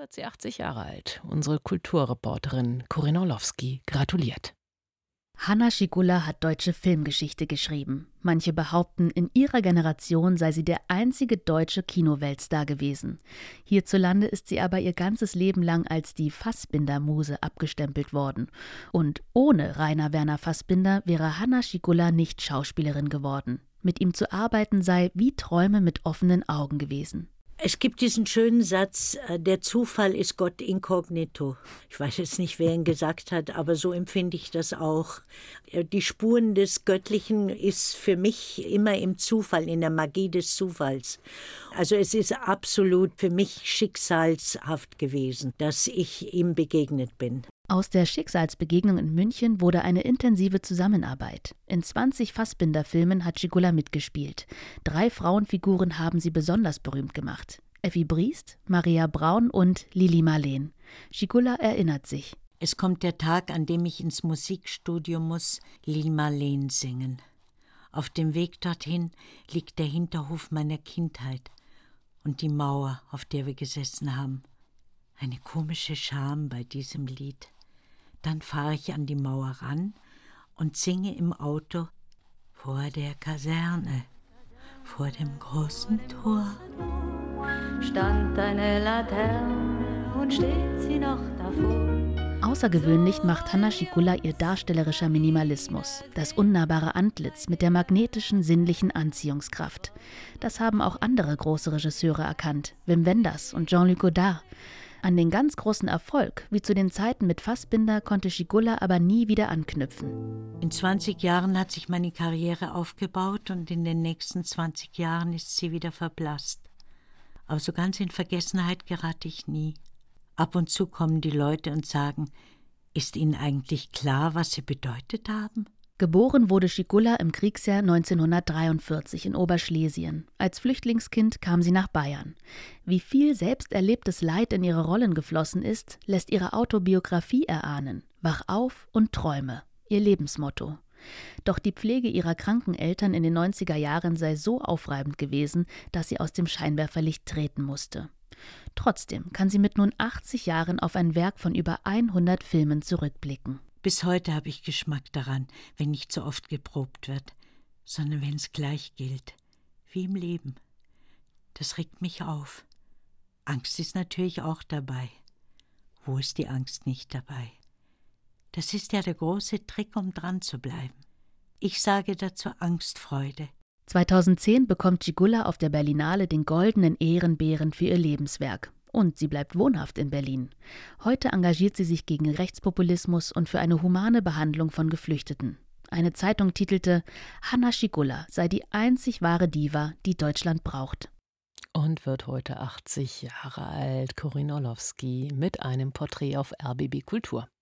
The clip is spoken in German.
wird sie 80 Jahre alt. Unsere Kulturreporterin Corinna Orlowski gratuliert. Hanna Schygulla hat deutsche Filmgeschichte geschrieben. Manche behaupten, in ihrer Generation sei sie der einzige deutsche Kinoweltstar gewesen. Hierzulande ist sie aber ihr ganzes Leben lang als die Fassbinder-Muse abgestempelt worden. Und ohne Rainer Werner Fassbinder wäre Hanna Schygulla nicht Schauspielerin geworden. Mit ihm zu arbeiten sei wie Träume mit offenen Augen gewesen. Es gibt diesen schönen Satz, der Zufall ist Gott inkognito. Ich weiß jetzt nicht, wer ihn gesagt hat, aber so empfinde ich das auch. Die Spuren des Göttlichen ist für mich immer im Zufall, in der Magie des Zufalls. Also es ist absolut für mich schicksalshaft gewesen, dass ich ihm begegnet bin. Aus der Schicksalsbegegnung in München wurde eine intensive Zusammenarbeit. In 20 Fassbinder-Filmen hat Schygulla mitgespielt. 3 Frauenfiguren haben sie besonders berühmt gemacht. Effi Briest, Maria Braun und Lili Marleen. Schygulla erinnert sich. Es kommt der Tag, an dem ich ins Musikstudio muss, Lili Marleen singen. Auf dem Weg dorthin liegt der Hinterhof meiner Kindheit und die Mauer, auf der wir gesessen haben. Eine komische Scham bei diesem Lied. Dann fahre ich an die Mauer ran und singe im Auto vor der Kaserne, vor dem großen Tor. Stand eine Laterne und steht sie noch davor. Außergewöhnlich macht Hanna Schygulla ihr darstellerischer Minimalismus, das unnahbare Antlitz mit der magnetischen sinnlichen Anziehungskraft. Das haben auch andere große Regisseure erkannt, Wim Wenders und Jean-Luc Godard. An den ganz großen Erfolg, wie zu den Zeiten mit Fassbinder, konnte Schygulla aber nie wieder anknüpfen. In 20 Jahren hat sich meine Karriere aufgebaut und in den nächsten 20 Jahren ist sie wieder verblasst. Aber so ganz in Vergessenheit gerate ich nie. Ab und zu kommen die Leute und sagen, ist Ihnen eigentlich klar, was sie bedeutet haben? Geboren wurde Schygulla im Kriegsjahr 1943 in Oberschlesien. Als Flüchtlingskind kam sie nach Bayern. Wie viel selbst erlebtes Leid in ihre Rollen geflossen ist, lässt ihre Autobiografie erahnen. Wach auf und träume, ihr Lebensmotto. Doch die Pflege ihrer kranken Eltern in den 90er Jahren sei so aufreibend gewesen, dass sie aus dem Scheinwerferlicht treten musste. Trotzdem kann sie mit nun 80 Jahren auf ein Werk von über 100 Filmen zurückblicken. Bis heute habe ich Geschmack daran, wenn nicht so oft geprobt wird, sondern wenn es gleich gilt, wie im Leben. Das regt mich auf. Angst ist natürlich auch dabei. Wo ist die Angst nicht dabei? Das ist ja der große Trick, um dran zu bleiben. Ich sage dazu Angstfreude. 2010 bekommt Schygulla auf der Berlinale den Goldenen Ehrenbären für ihr Lebenswerk. Und sie bleibt wohnhaft in Berlin. Heute engagiert sie sich gegen Rechtspopulismus und für eine humane Behandlung von Geflüchteten. Eine Zeitung titelte, Hanna Schygulla sei die einzig wahre Diva, die Deutschland braucht. Und wird heute 80 Jahre alt. Corinna Orlowski mit einem Porträt auf RBB Kultur.